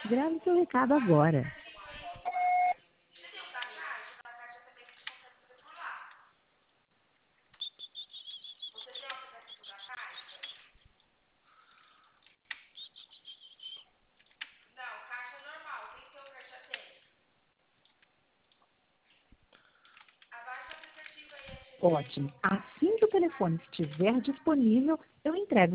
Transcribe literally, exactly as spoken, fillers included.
Grave seu recado agora. Ótimo. Assim que o telefone estiver disponível, eu entrego.